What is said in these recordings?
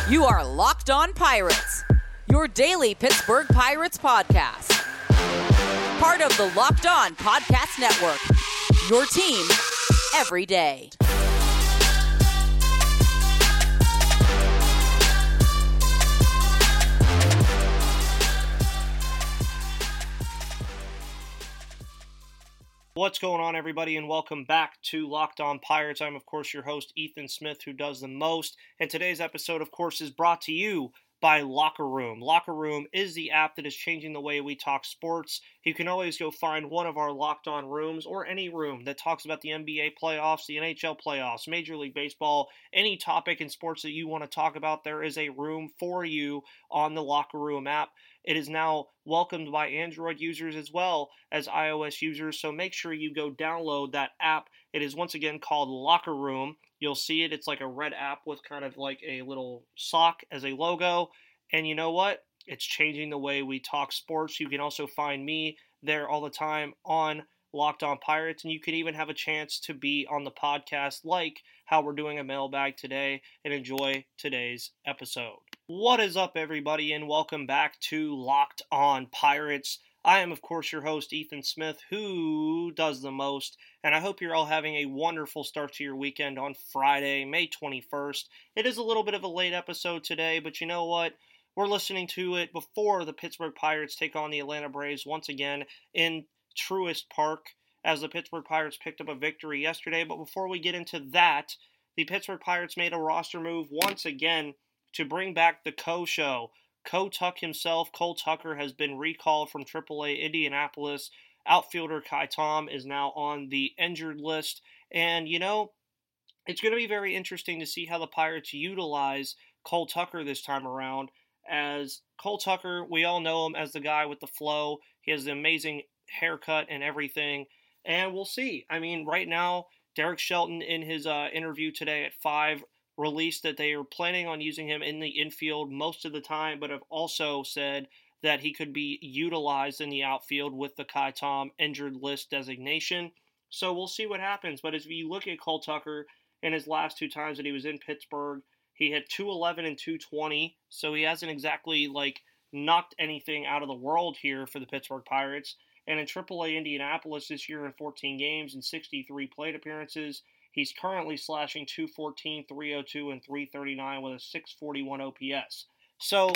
You are Locked On Pirates, your daily Pittsburgh Pirates podcast. Part of the Locked On Podcast Network, your team every day. What's going on, everybody, and welcome back to Locked On Pirates. I'm, of course, your host, Ethan Smith, who does the most. And today's episode, of course, is brought to you by Locker Room. Locker Room is the app that is changing the way we talk sports. You can always go find one of our Locked On rooms or any room that talks about the NBA playoffs, the NHL playoffs, Major League Baseball, any topic in sports that you want to talk about. There is a room for you on the Locker Room app. It is now welcomed by Android users as well as iOS users, so make sure you go download that app. It is once again called Locker Room. You'll see it. It's like a red app with kind of like a little sock as a logo. And you know what? It's changing the way we talk sports. You can also find me there all the time on Locked On Pirates, and you could even have a chance to be on the podcast like how we're doing a mailbag today, and enjoy today's episode. What is up, everybody, and welcome back to Locked On Pirates. I am, of course, your host, Ethan Smith, who does the most, and I hope you're all having a wonderful start to your weekend on Friday, May 21st. It is a little bit of a late episode today, but you know what? We're listening to it before the Pittsburgh Pirates take on the Atlanta Braves once again in Truist Park, as the Pittsburgh Pirates picked up a victory yesterday. But before we get into that, the Pittsburgh Pirates made a roster move once again to bring back the Co-Show. Co-Tuck himself, Cole Tucker, has been recalled from AAA Indianapolis. Outfielder Kai Tom is now on the injured list. And, you know, it's going to be very interesting to see how the Pirates utilize Cole Tucker this time around. As Cole Tucker, we all know him as the guy with the flow. He has the amazing haircut and everything. And we'll see. I mean, right now, Derek Shelton in his interview today at 5 released that they are planning on using him in the infield most of the time, but have also said that he could be utilized in the outfield with the Kai Tom injured list designation. So we'll see what happens. But if you look at Cole Tucker in his last 2 times that he was in Pittsburgh, he had 211 and 220, so he hasn't exactly knocked anything out of the world here for the Pittsburgh Pirates. And in AAA Indianapolis this year in 14 games and 63 plate appearances, he's currently slashing .214, .302, and .339 with a .641 OPS. So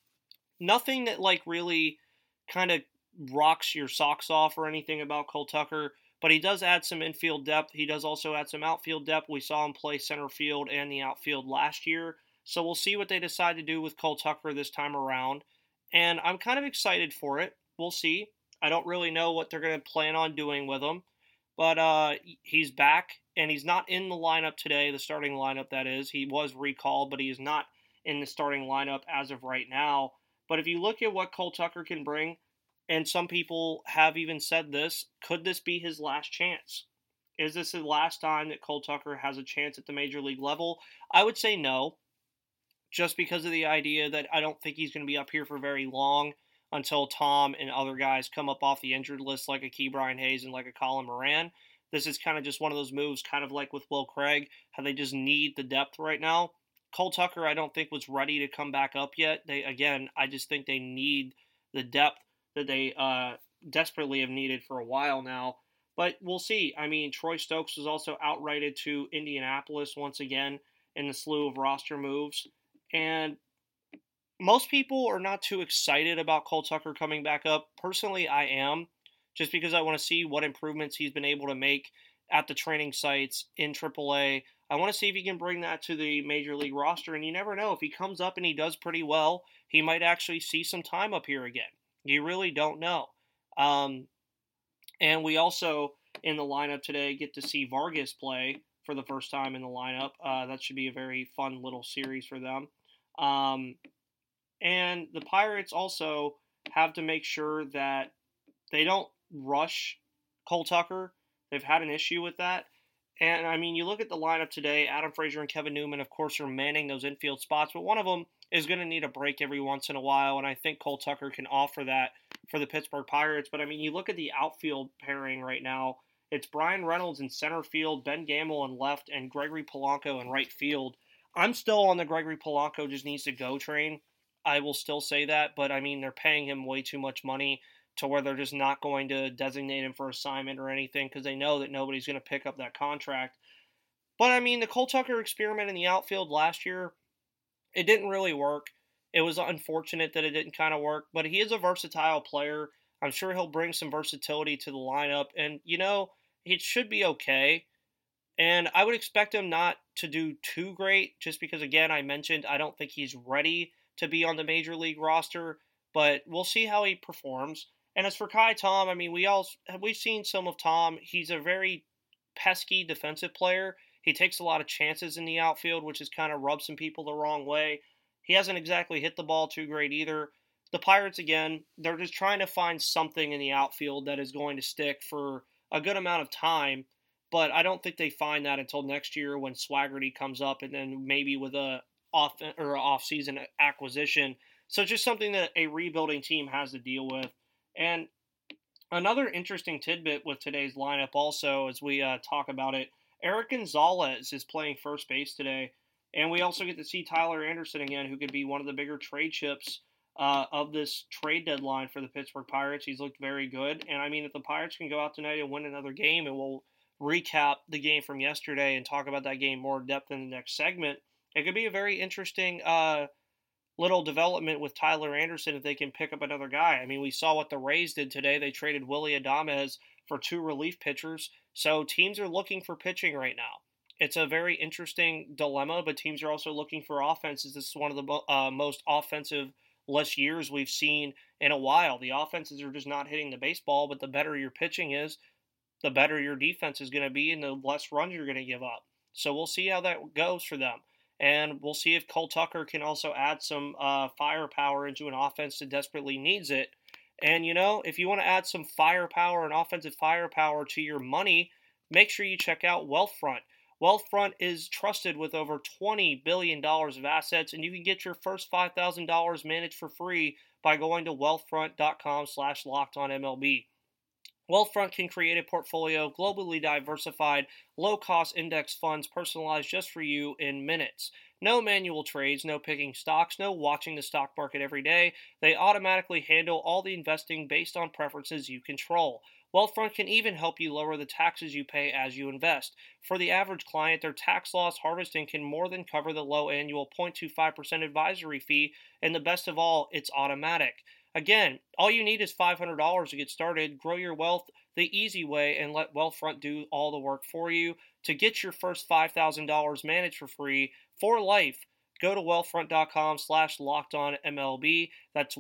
nothing that really kind of rocks your socks off or anything about Cole Tucker, but he does add some infield depth. He does also add some outfield depth. We saw him play center field and the outfield last year. So we'll see what they decide to do with Cole Tucker this time around. And I'm kind of excited for it. We'll see. I don't really know what they're going to plan on doing with him. But he's back, and he's not in the lineup today, the starting lineup, that is. He was recalled, but he is not in the starting lineup as of right now. But if you look at what Cole Tucker can bring, and some people have even said this, could this be his last chance? Is this the last time that Cole Tucker has a chance at the major league level? I would say no, just because of the idea that I don't think he's going to be up here for very long until Tom and other guys come up off the injured list like a Ke'Bryan Hayes and like a Colin Moran. This is kind of just one of those moves, kind of like with Will Craig, how they just need the depth right now. Cole Tucker, I don't think was ready to come back up yet. I just think they need the depth that they desperately have needed for a while now. But we'll see. I mean, Troy Stokes was also outrighted to Indianapolis once again in the slew of roster moves. And most people are not too excited about Cole Tucker coming back up. Personally, I am, just because I want to see what improvements he's been able to make at the training sites in AAA. I want to see if he can bring that to the Major League roster, and you never know. If he comes up and he does pretty well, he might actually see some time up here again. You really don't know. And we also, in the lineup today, get to see Vargas play for the first time in the lineup. That should be a very fun little series for them. And the Pirates also have to make sure that they don't rush Cole Tucker. They've had an issue with that. And, I mean, you look at the lineup today, Adam Frazier and Kevin Newman, of course, are manning those infield spots, but one of them is going to need a break every once in a while, and I think Cole Tucker can offer that for the Pittsburgh Pirates. But, I mean, you look at the outfield pairing right now, it's Brian Reynolds in center field, Ben Gamel in left, and Gregory Polanco in right field. I'm still on the Gregory Polanco just needs to go train. I will still say that, but I mean, they're paying him way too much money to where they're just not going to designate him for assignment or anything because they know that nobody's going to pick up that contract. But I mean, the Cole Tucker experiment in the outfield last year, it didn't really work. It was unfortunate that it didn't kind of work, but he is a versatile player. I'm sure he'll bring some versatility to the lineup, and it should be okay. And I would expect him not to do too great, just because, again, I mentioned I don't think he's ready to be on the major league roster, but we'll see how he performs. And as for Kai Tom, I mean, we've seen some of Tom. He's a very pesky defensive player. He takes a lot of chances in the outfield, which has kind of rubbed some people the wrong way. He hasn't exactly hit the ball too great either. The Pirates, again, they're just trying to find something in the outfield that is going to stick for a good amount of time, but I don't think they find that until next year when Swaggerty comes up and then maybe with a off-season acquisition. So it's just something that a rebuilding team has to deal with. And another interesting tidbit with today's lineup also, as we talk about it, Eric Gonzalez is playing first base today. And we also get to see Tyler Anderson again, who could be one of the bigger trade chips of this trade deadline for the Pittsburgh Pirates. He's looked very good. And I mean, if the Pirates can go out tonight and win another game, and we'll recap the game from yesterday and talk about that game more in depth in the next segment, it could be a very interesting little development with Tyler Anderson if they can pick up another guy. I mean, we saw what the Rays did today. They traded Willy Adames for 2 relief pitchers. So teams are looking for pitching right now. It's a very interesting dilemma, but teams are also looking for offenses. This is one of the most offensive-less years we've seen in a while. The offenses are just not hitting the baseball, but the better your pitching is, the better your defense is going to be and the less runs you're going to give up. So we'll see how that goes for them. And we'll see if Cole Tucker can also add some firepower into an offense that desperately needs it. And, if you want to add some firepower and offensive firepower to your money, make sure you check out Wealthfront. Wealthfront is trusted with over $20 billion of assets, and you can get your first $5,000 managed for free by going to wealthfront.com/lockedonmlb. Wealthfront can create a portfolio of globally diversified, low-cost index funds personalized just for you in minutes. No manual trades, no picking stocks, no watching the stock market every day. They automatically handle all the investing based on preferences you control. Wealthfront can even help you lower the taxes you pay as you invest. For the average client, their tax loss harvesting can more than cover the low annual 0.25% advisory fee, and the best of all, it's automatic. Again, all you need is $500 to get started. Grow your wealth the easy way and let Wealthfront do all the work for you. To get your first $5,000 managed for free for life, go to wealthfront.com/lockedonmlb. That's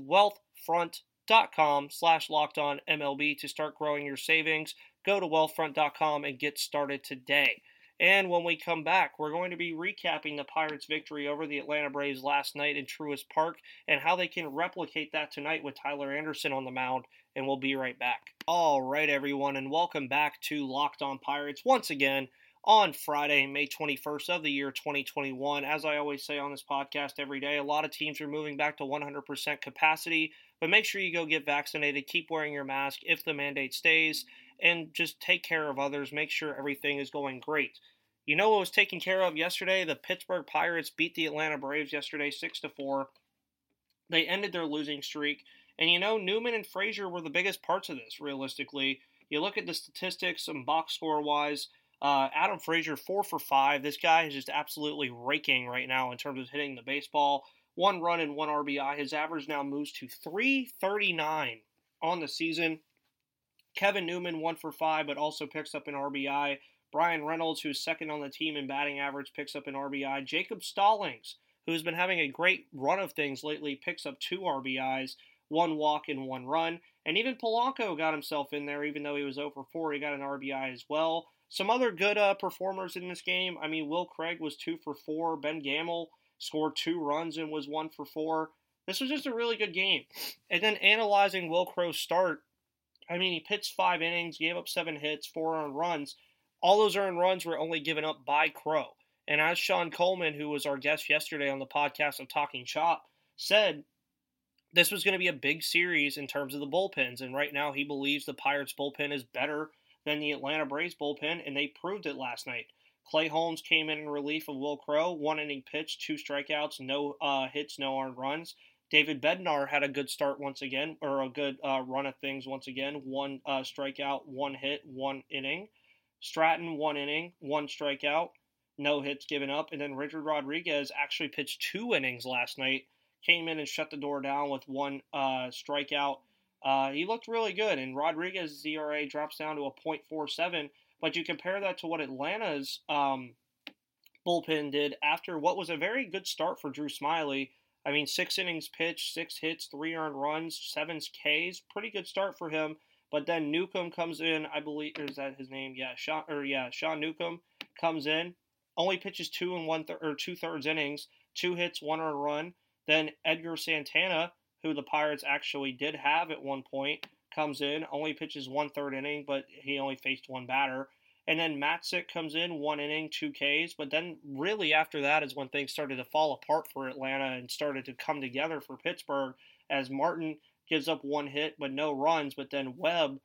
wealthfront.com/lockedonmlb to start growing your savings. Go to wealthfront.com and get started today. And when we come back, we're going to be recapping the Pirates' victory over the Atlanta Braves last night in Truist Park and how they can replicate that tonight with Tyler Anderson on the mound, and we'll be right back. All right, everyone, and welcome back to Locked On Pirates once again on Friday, May 21st of the year 2021. As I always say on this podcast every day, a lot of teams are moving back to 100% capacity, but make sure you go get vaccinated, keep wearing your mask if the mandate stays, and just take care of others. Make sure everything is going great. You know what was taken care of yesterday? The Pittsburgh Pirates beat the Atlanta Braves yesterday 6-4. They ended their losing streak. And Newman and Frazier were the biggest parts of this, realistically. You look at the statistics, some box score-wise, Adam Frazier, 4 for 5. This guy is just absolutely raking right now in terms of hitting the baseball. 1 run and 1 RBI. His average now moves to .339 on the season. Kevin Newman, 1 for 5, but also picks up an RBI. Brian Reynolds, who's second on the team in batting average, picks up an RBI. Jacob Stallings, who's been having a great run of things lately, picks up 2 RBIs, 1 walk and 1 run. And even Polanco got himself in there, even though he was 0 for 4, he got an RBI as well. Some other good performers in this game. I mean, Will Craig was 2 for 4. Ben Gamel scored 2 runs and was 1 for 4. This was just a really good game. And then analyzing Will Crow's start, I mean, he pitched 5 innings, gave up 7 hits, 4 earned runs. All those earned runs were only given up by Crow. And as Sean Coleman, who was our guest yesterday on the podcast of Talking Chop, said, this was going to be a big series in terms of the bullpens. And right now he believes the Pirates bullpen is better than the Atlanta Braves bullpen, and they proved it last night. Clay Holmes came in relief of Will Crowe, 1 inning pitch, 2 strikeouts, no hits, no earned runs. David Bednar had a good start once again, or a good run of things once again. 1 strikeout, 1 hit, 1 inning. Stratton, 1 inning, 1 strikeout, no hits given up. And then Richard Rodriguez actually pitched 2 innings last night, came in and shut the door down with 1 strikeout. He looked really good, and Rodriguez's ERA drops down to a .47. But you compare that to what Atlanta's bullpen did after what was a very good start for Drew Smyly. I mean, 6 innings pitched, 6 hits, 3 earned runs, 7 Ks. Pretty good start for him. But then Newcomb comes in, I believe, or is that his name? Yeah, Sean Newcomb comes in, only pitches 2 2/3 innings, 2 hits, 1 earned run. Then Edgar Santana, who the Pirates actually did have at one point, comes in, only pitches 1/3 inning, but he only faced 1 batter. And then Matzik comes in, 1 inning, 2 Ks. But then really after that is when things started to fall apart for Atlanta and started to come together for Pittsburgh, as Martin gives up 1 hit but no runs. But then Webb,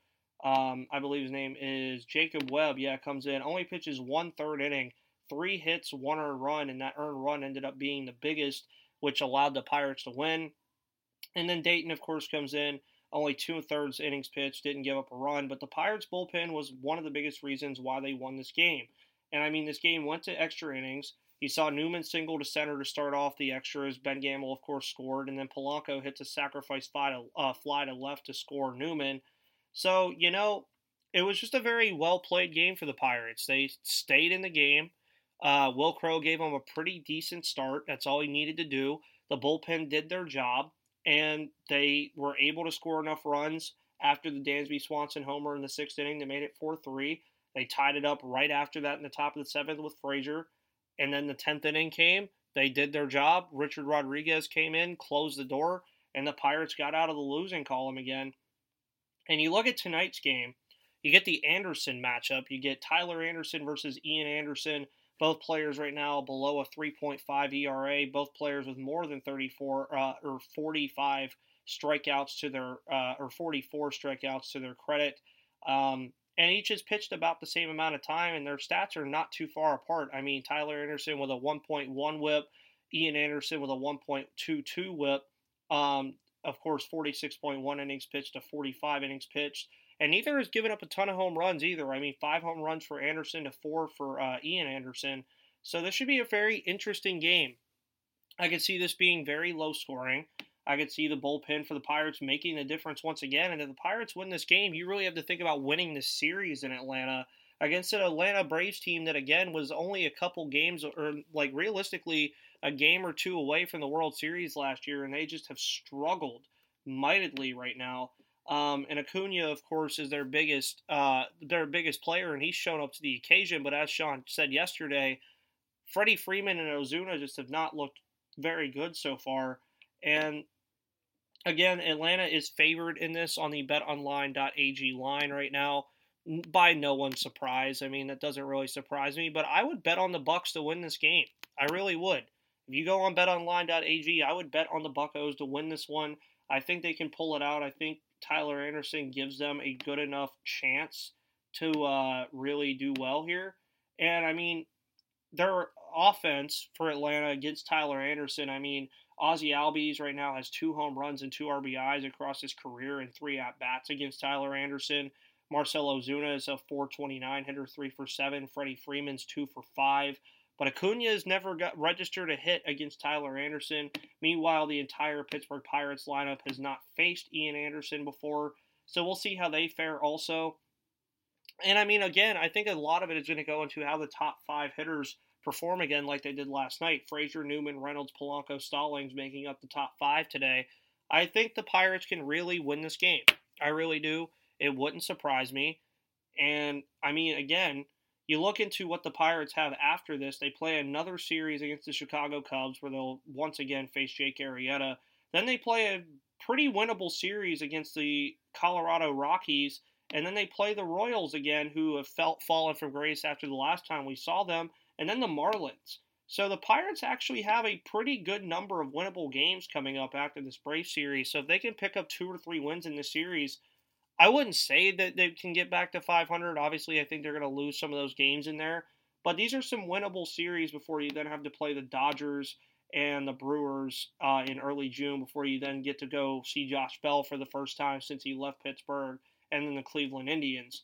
I believe his name is Jacob Webb, comes in, only pitches 1/3 inning, 3 hits, 1 earned run, and that earned run ended up being the biggest, which allowed the Pirates to win. And then Dayton, of course, comes in, only 2/3 innings pitched, didn't give up a run. But the Pirates' bullpen was one of the biggest reasons why they won this game. And I mean, this game went to extra innings. You saw Newman single to center to start off the extras. Ben Gamble, of course, scored. And then Polanco hits a sacrifice fly to left to score Newman. So, it was just a very well-played game for the Pirates. They stayed in the game. Will Crowe gave them a pretty decent start. That's all he needed to do. The bullpen did their job, and they were able to score enough runs after the Dansby Swanson homer in the 6th inning. They made it 4-3. They tied it up right after that in the top of the 7th with Frazier. And then the 10th inning came. They did their job. Richard Rodriguez came in, closed the door, and the Pirates got out of the losing column again. And you look at tonight's game, you get the Anderson matchup. You get Tyler Anderson versus Ian Anderson. Both players right now below a 3.5 ERA. Both players with more than 34 or 45 strikeouts to their or 44 strikeouts to their credit. And each has pitched about the same amount of time, and their stats are not too far apart. I mean, Tyler Anderson with a 1.1 WHIP, Ian Anderson with a 1.22 WHIP. Of course, 46.1 innings pitched to 45 innings pitched. And neither has given up a ton of home runs either. I mean, 5 home runs for Anderson to 4 for Ian Anderson. So this should be a very interesting game. I could see this being very low scoring. I could see the bullpen for the Pirates making the difference once again. And if the Pirates win this game, you really have to think about winning this series in Atlanta against an Atlanta Braves team that, again, was only a couple games, or like realistically a game or 2 away from the World Series last year. And they just have struggled mightily right now. And Acuna, of course, is their biggest player, and he's shown up to the occasion. But as Sean said yesterday, Freddie Freeman and Ozuna just have not looked very good so far. And again, Atlanta is favored in this on the betonline.ag line right now, by no one's surprise. I mean, that doesn't really surprise me, but I would bet on the Bucks to win this game. I really would. If you go on betonline.ag, I would bet on the Buccos to win this one. I think they can pull it out. I think Tyler Anderson gives them a good enough chance to really do well here. And, I mean, their offense for Atlanta against Tyler Anderson, I mean, Ozzie Albies right now has 2 home runs and 2 RBIs across his career and 3 at-bats against Tyler Anderson. Marcell Ozuna is a .429 hitter, 3 for 7. Freddie Freeman's 2 for 5. But Acuna has never got registered a hit against Tyler Anderson. Meanwhile, the entire Pittsburgh Pirates lineup has not faced Ian Anderson before. So we'll see how they fare also. And I mean, again, I think a lot of it is going to go into how the top 5 hitters perform again like they did last night. Frazier, Newman, Reynolds, Polanco, Stallings making up the top 5 today. I think the Pirates can really win this game. I really do. It wouldn't surprise me. And, I mean, again, you look into what the Pirates have after this. They play another series against the Chicago Cubs where they'll once again face Jake Arrieta. Then they play a pretty winnable series against the Colorado Rockies. And then they play the Royals again, who have fallen from grace after the last time we saw them. And then the Marlins. So the Pirates actually have a pretty good number of winnable games coming up after this Braves series. So if they can pick up 2 or 3 wins in this series, I wouldn't say that they can get back to 500. Obviously, I think they're going to lose some of those games in there. But these are some winnable series before you then have to play the Dodgers and the Brewers in early June before you then get to go see Josh Bell for the first time since he left Pittsburgh, and then the Cleveland Indians.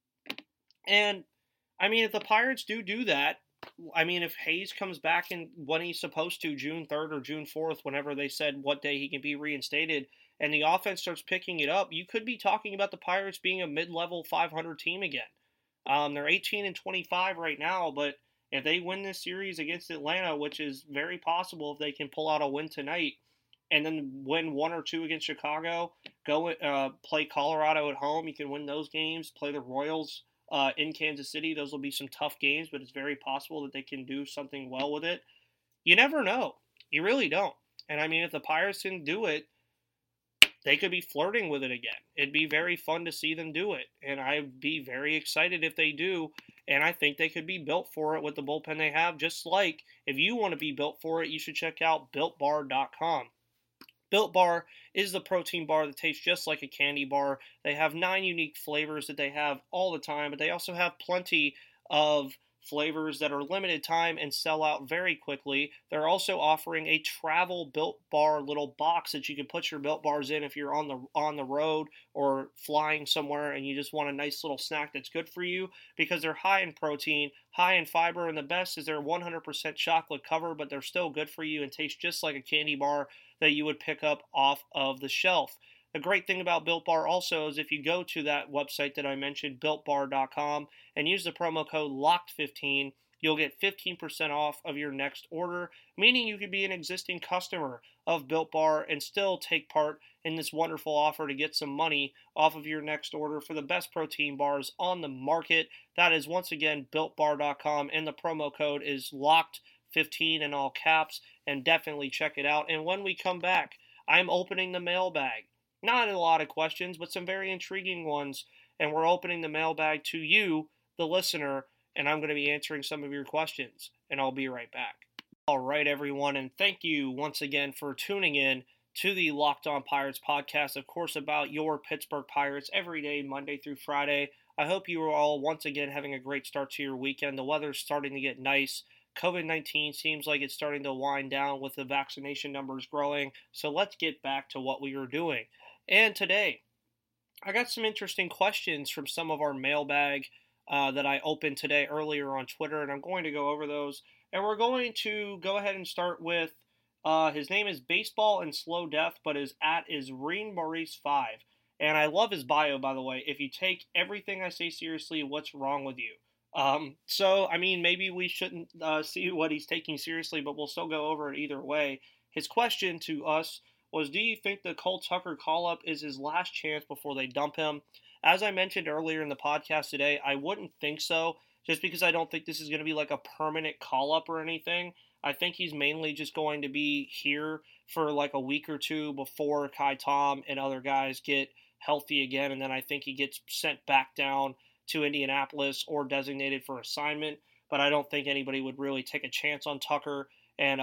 And, I mean, if the Pirates do that, I mean, if Hayes comes back in when he's supposed to, June 3rd or June 4th, whenever they said what day he can be reinstated, and the offense starts picking it up, you could be talking about the Pirates being a mid-level 500 team again. They're 18-25 right now, but if they win this series against Atlanta, which is very possible if they can pull out a win tonight, and then win one or two against Chicago, go play Colorado at home, you can win those games, play the Royals in Kansas City. Those will be some tough games, but it's very possible that they can do something well with it. You never know. You really don't. And I mean, if the Pirates can do it, they could be flirting with it again. It'd be very fun to see them do it. And I'd be very excited if they do. And I think they could be built for it with the bullpen they have. Just like if you want to be built for it, you should check out BuiltBar.com. Built Bar is the protein bar that tastes just like a candy bar. They have 9 unique flavors that they have all the time, but they also have plenty of flavors that are limited time and sell out very quickly. They're also offering a travel Built Bar little box that you can put your Built Bars in if you're on the road or flying somewhere and you just want a nice little snack that's good for you, because they're high in protein, high in fiber, and the best is they're 100% chocolate covered, but they're still good for you and taste just like a candy bar that you would pick up off of the shelf. The great thing about Built Bar also is if you go to that website that I mentioned, BuiltBar.com, and use the promo code LOCKED15, you'll get 15% off of your next order, meaning you could be an existing customer of Built Bar and still take part in this wonderful offer to get some money off of your next order for the best protein bars on the market. That is, once again, BuiltBar.com, and the promo code is LOCKED15 in all caps, and definitely check it out. And when we come back, I'm opening the mailbag. Not a lot of questions, but some very intriguing ones. And we're opening the mailbag to you, the listener, and I'm going to be answering some of your questions. And I'll be right back. All right, everyone, and thank you once again for tuning in to the Locked On Pirates podcast, of course, about your Pittsburgh Pirates every day, Monday through Friday. I hope you are all once again having a great start to your weekend. The weather's starting to get nice. COVID-19 seems like it's starting to wind down with the vaccination numbers growing. So let's get back to what we were doing. And today, I got some interesting questions from some of our mailbag that I opened today earlier on Twitter, and I'm going to go over those. And we're going to go ahead and start with, his name is Baseball and Slow Death, but his @ is Reen Maurice 5. And I love his bio, by the way. If you take everything I say seriously, what's wrong with you? So, I mean, maybe we shouldn't see what he's taking seriously, but we'll still go over it either way. His question to us was, do you think the Cole Tucker call-up is his last chance before they dump him? As I mentioned earlier in the podcast today, I wouldn't think so, just because I don't think this is going to be like a permanent call-up or anything. I think he's mainly just going to be here for like a week or two before Kai Tom and other guys get healthy again, and then I think he gets sent back down to Indianapolis or designated for assignment. But I don't think anybody would really take a chance on Tucker and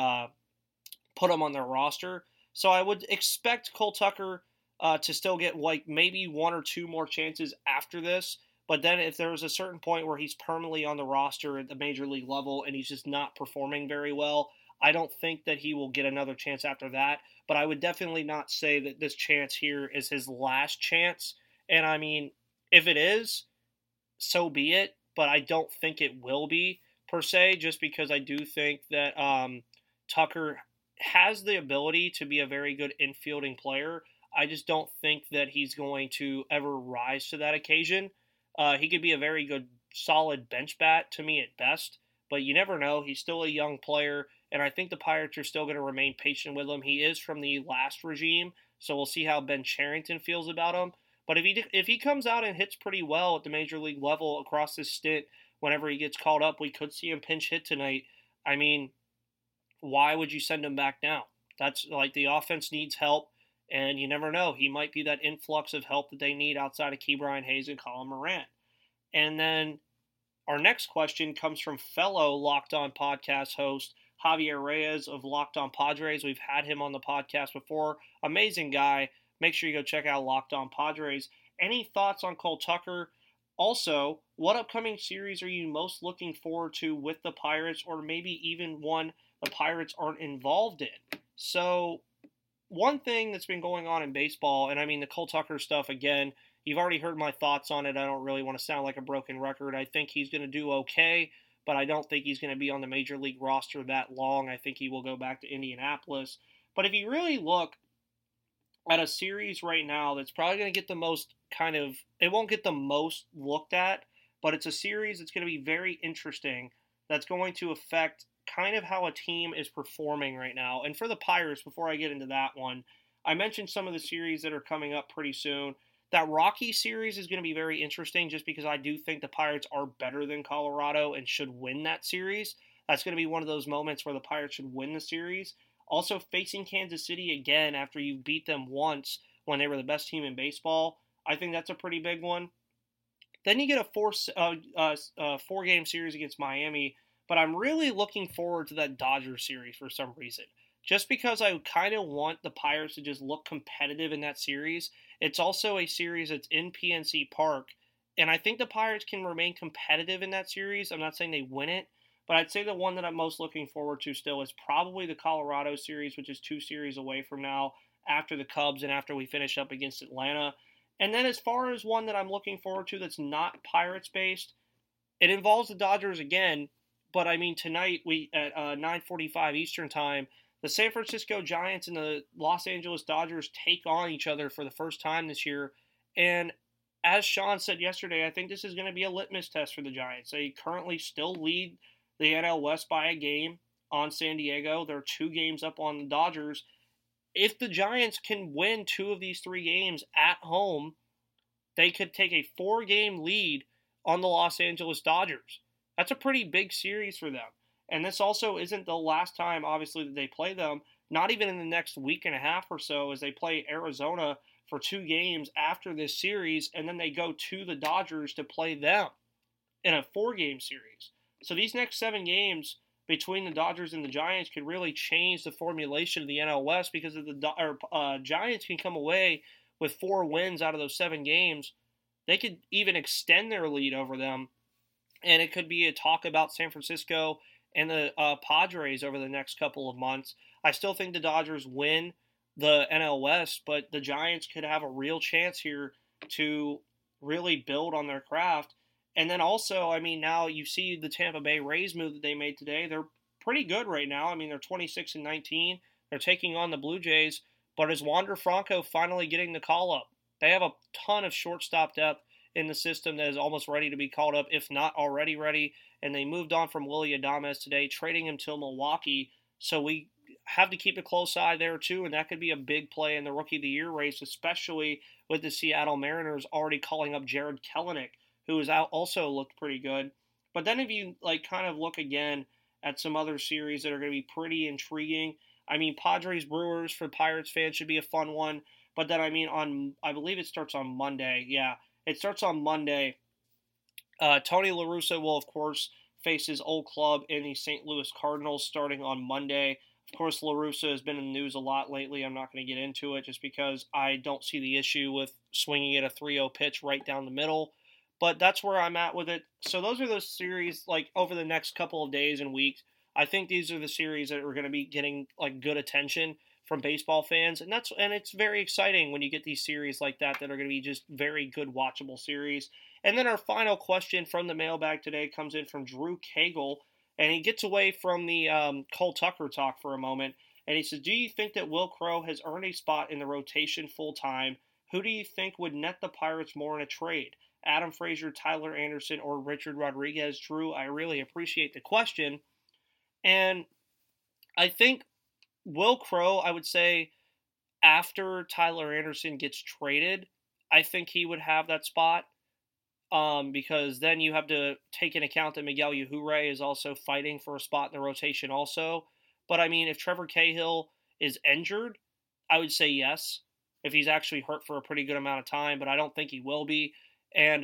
put him on their roster. So I would expect Cole Tucker to still get like maybe 1 or 2 more chances after this. But then if there was a certain point where he's permanently on the roster at the major league level and he's just not performing very well, I don't think that he will get another chance after that. But I would definitely not say that this chance here is his last chance. And I mean, if it is, so be it. But I don't think it will be, per se, just because I do think that Tucker has the ability to be a very good infielding player. I just don't think that he's going to ever rise to that occasion. He could be a very good, solid bench bat to me at best, but you never know. He's still a young player, and I think the Pirates are still going to remain patient with him. He is from the last regime, so we'll see how Ben Cherington feels about him. But if he comes out and hits pretty well at the major league level across this stint, whenever he gets called up, we could see him pinch hit tonight. I mean, why would you send him back now? That's like the offense needs help, and you never know. He might be that influx of help that they need outside of Ke'Bryan Hayes and Colin Moran. And then our next question comes from fellow Locked On podcast host Javier Reyes of Locked On Padres. We've had him on the podcast before. Amazing guy. Make sure you go check out Locked On Padres. Any thoughts on Cole Tucker? Also, what upcoming series are you most looking forward to with the Pirates, or maybe even one the Pirates aren't involved in? So, one thing that's been going on in baseball, and I mean the Cole Tucker stuff again, you've already heard my thoughts on it. I don't really want to sound like a broken record. I think he's going to do okay, but I don't think he's going to be on the major league roster that long. I think he will go back to Indianapolis. But if you really look at a series right now that's probably going to get the most it won't get the most looked at, but it's a series that's going to be very interesting, that's going to affect kind of how a team is performing right now. And for the Pirates, before I get into that one, I mentioned some of the series that are coming up pretty soon. That Rocky series is going to be very interesting just because I do think the Pirates are better than Colorado and should win that series. That's going to be one of those moments where the Pirates should win the series. Also, facing Kansas City again after you beat them once when they were the best team in baseball, I think that's a pretty big one. Then you get a four-game series against Miami, but I'm really looking forward to that Dodgers series for some reason. Just because I kind of want the Pirates to just look competitive in that series. It's also a series that's in PNC Park, and I think the Pirates can remain competitive in that series. I'm not saying they win it, but I'd say the one that I'm most looking forward to still is probably the Colorado series, which is 2 series away from now after the Cubs and after we finish up against Atlanta. And then as far as one that I'm looking forward to that's not Pirates-based, it involves the Dodgers again, but I mean tonight at 9:45 Eastern Time, the San Francisco Giants and the Los Angeles Dodgers take on each other for the first time this year. And as Sean said yesterday, I think this is going to be a litmus test for the Giants. They currently still lead the NL West by a game on San Diego. They're 2 games up on the Dodgers. If the Giants can win 2 of these 3 games at home, they could take a 4-game lead on the Los Angeles Dodgers. That's a pretty big series for them. And this also isn't the last time, obviously, that they play them. Not even in the next week and a half or so, as they play Arizona for 2 games after this series, and then they go to the Dodgers to play them in a 4-game series. So these next 7 games between the Dodgers and the Giants could really change the formulation of the NL West, because if the Giants can come away with 4 wins out of those 7 games, they could even extend their lead over them, and it could be a talk about San Francisco and the Padres over the next couple of months. I still think the Dodgers win the NL West, but the Giants could have a real chance here to really build on their craft. And then also, I mean, now you see the Tampa Bay Rays move that they made today. They're pretty good right now. I mean, they're 26-19. They're taking on the Blue Jays. But is Wander Franco finally getting the call up? They have a ton of shortstop depth in the system that is almost ready to be called up, if not already ready. And they moved on from Willy Adames today, trading him to Milwaukee. So we have to keep a close eye there too, and that could be a big play in the Rookie of the Year race, especially with the Seattle Mariners already calling up Jared Kelenic, who has also looked pretty good. But then if you kind of look again at some other series that are going to be pretty intriguing, I mean, Padres Brewers for Pirates fans should be a fun one. But then, I mean, I believe it starts on Monday. Yeah, it starts on Monday. Tony La Russa will, of course, face his old club in the St. Louis Cardinals starting on Monday. Of course, La Russa has been in the news a lot lately. I'm not going to get into it just because I don't see the issue with swinging at a 3-0 pitch right down the middle. But that's where I'm at with it. So those are those series, over the next couple of days and weeks. I think these are the series that are going to be getting, good attention from baseball fans. And it's very exciting when you get these series like that are going to be just very good watchable series. And then our final question from the mailbag today comes in from Drew Cagle. And he gets away from the Cole Tucker talk for a moment. And he says, do you think that Wil Crowe has earned a spot in the rotation full time? Who do you think would net the Pirates more in a trade? Adam Frazier, Tyler Anderson, or Richard Rodriguez? Drew, I really appreciate the question. And I think Wil Crowe, I would say, after Tyler Anderson gets traded, I think he would have that spot. Because then you have to take into account that Miguel Yajure is also fighting for a spot in the rotation also. But, I mean, if Trevor Cahill is injured, I would say yes, if he's actually hurt for a pretty good amount of time, but I don't think he will be. And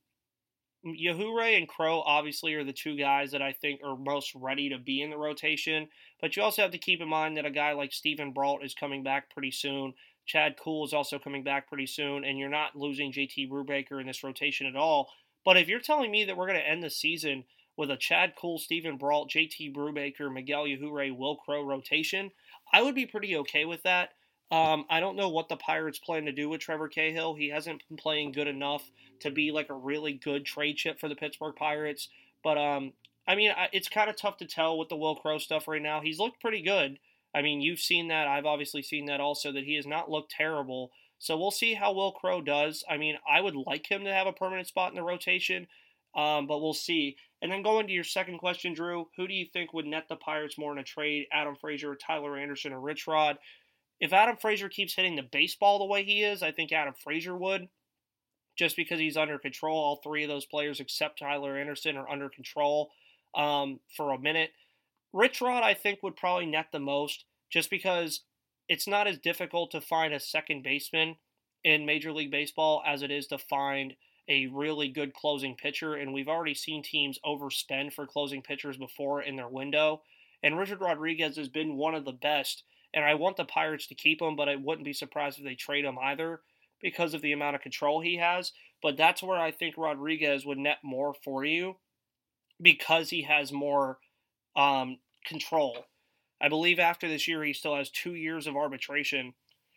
Yajure and Crowe obviously are the 2 guys that I think are most ready to be in the rotation. But you also have to keep in mind that a guy like Steven Brault is coming back pretty soon. Chad Kuhl is also coming back pretty soon, and you're not losing JT Brubaker in this rotation at all. But if you're telling me that we're going to end the season with a Chad Kuhl, Stephen Brault, JT Brubaker, Miguel Yajure, Will Crow rotation, I would be pretty okay with that. I don't know what the Pirates plan to do with Trevor Cahill. He hasn't been playing good enough to be like a really good trade chip for the Pittsburgh Pirates. But it's kind of tough to tell with the Will Crow stuff right now. He's looked pretty good. I mean, you've seen that. I've obviously seen that also, that he has not looked terrible. So we'll see how Will Crow does. I mean, I would like him to have a permanent spot in the rotation, but we'll see. And then going to your second question, Drew, who do you think would net the Pirates more in a trade? Adam Frazier, Tyler Anderson, or Rich Rod? If Adam Frazier keeps hitting the baseball the way he is, I think Adam Frazier would, just because he's under control. All three of those players, except Tyler Anderson, are under control for a minute. Rich Rod, I think, would probably net the most, just because it's not as difficult to find a second baseman in Major League Baseball as it is to find a really good closing pitcher, and we've already seen teams overspend for closing pitchers before in their window, and Richard Rodriguez has been one of the best, and I want the Pirates to keep him, but I wouldn't be surprised if they trade him either because of the amount of control he has. But that's where I think Rodriguez would net more for you because he has more control. I believe after this year he still has 2 years of arbitration,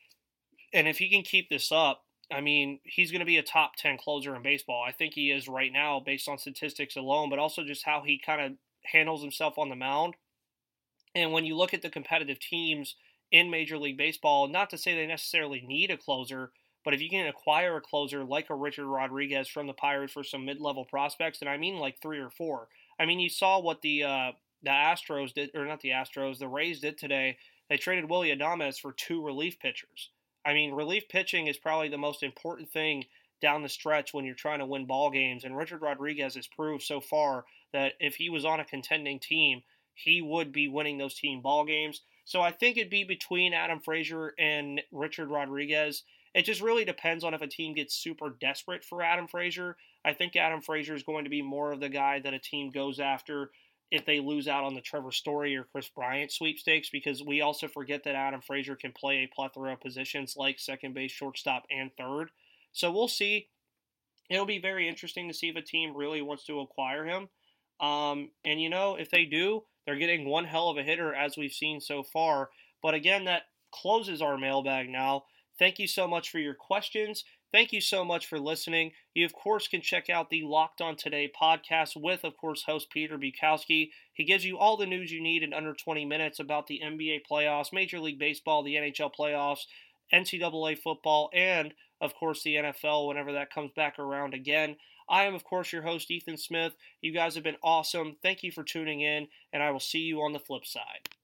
and if he can keep this up, I mean, he's going to be a top 10 closer in baseball. I think he is right now based on statistics alone, but also just how he kind of handles himself on the mound. And when you look at the competitive teams in Major League Baseball, not to say they necessarily need a closer, but if you can acquire a closer like a Richard Rodriguez from the Pirates for some mid-level prospects, and I mean like 3 or 4. I mean, you saw what the Astros did, or not the Astros, the Rays did today. They traded Willy Adames for 2 relief pitchers. I mean, relief pitching is probably the most important thing down the stretch when you're trying to win ball games, and Richard Rodriguez has proved so far that if he was on a contending team, he would be winning those team ball games. So I think it'd be between Adam Frazier and Richard Rodriguez. It just really depends on if a team gets super desperate for Adam Frazier. I think Adam Frazier is going to be more of the guy that a team goes after if they lose out on the Trevor Story or Chris Bryant sweepstakes, because we also forget that Adam Frazier can play a plethora of positions like second base, shortstop, and third. So we'll see. It'll be very interesting to see if a team really wants to acquire him. And, if they do, they're getting one hell of a hitter, as we've seen so far. But again, that closes our mailbag now. Thank you so much for your questions. Thank you so much for listening. You, of course, can check out the Locked On Today podcast with, of course, host Peter Bukowski. He gives you all the news you need in under 20 minutes about the NBA playoffs, Major League Baseball, the NHL playoffs, NCAA football, and, of course, the NFL whenever that comes back around again. I am, of course, your host, Ethan Smith. You guys have been awesome. Thank you for tuning in, and I will see you on the flip side.